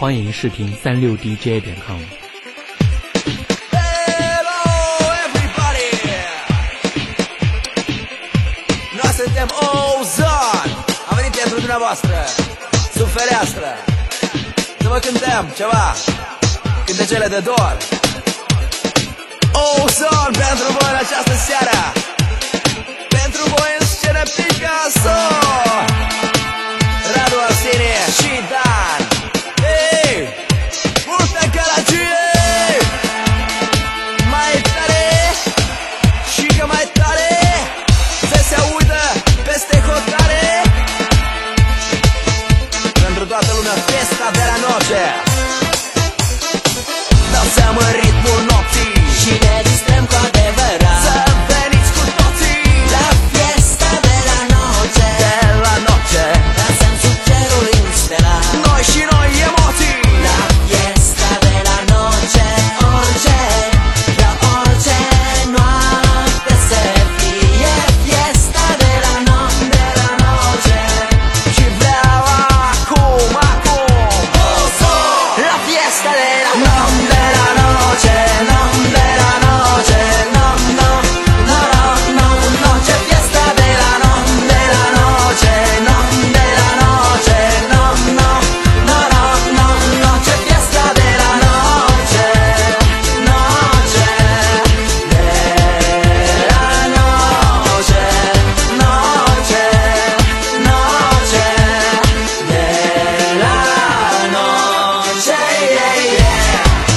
欢迎视频36DJ.com。 Suntem Ozon. Am venit pentru dumneavoastră sub fereastră să vă cântăm ceva, cântecele de dor. Ozon pentru voi în această seară, pentru voi în scenă Picasso, Radu Arsenie și Dan. Hey, multă gălăgie, mai tare și că mai tare se audă peste hotare. Pentru toată lumea fiesta de la noche, dansăm în ritmul nopții și ne distrăm cu adevărat. Să veniți cu toții la fiesta de la noche, de la noche. dansăm sub cerul înstelat. Noi și noi emoții la fiesta de la noche, orice, la orice noapte să fie fiesta de la noche. și vreau acum La fiesta de la noche, de la noche, noche, fiesta de la noche, de la noche, noche, fiesta de la noche, noche, de la noche, noche, noche, de la noche, yeah, yeah.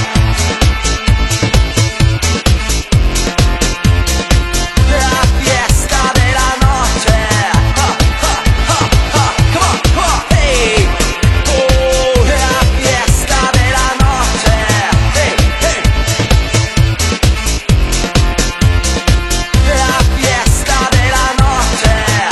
la fiesta de la noche. Come on, hey. Oh, la fiesta de la noche. Hey, hey. La fiesta de la noche.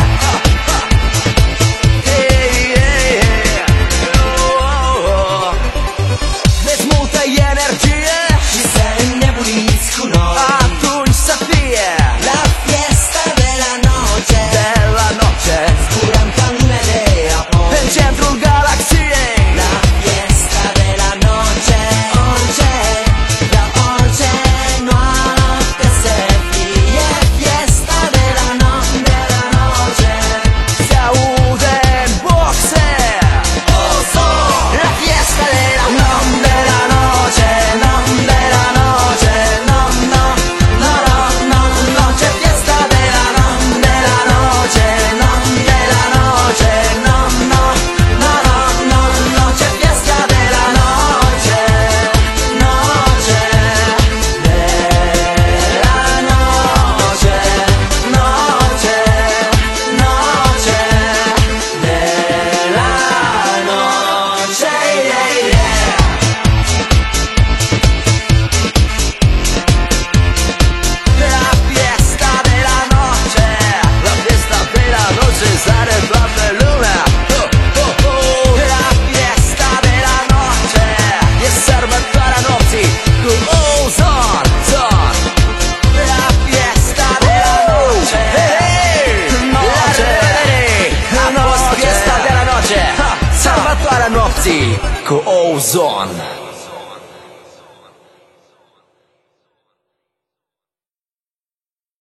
Hey, hey, hey. Oh. Veți multă energie Și să înnebuniți cu noi atunci să fie la fiesta de la noche. de la noche. Zburăm ca numele apoi În centrul galaxiei la fiesta de la noche, orice, la orice noapte să fie fiesta de la noche. se aude în boxe. La fiesta de la noche, de la noche, noche, fiesta de la noche, de la noche, noche, fiesta de la noche, noche, de la noche, noche, noche, de la noche, yeah, yeah. La fiesta de la noche. La fiesta de la noche sare toată lumea. La fiesta de la noche e sărbătoarea nopții cu Ozon. La fiesta de la noche. La revedere. A fost fiesta de la noche, sărbătoarea nopții cu Ozon.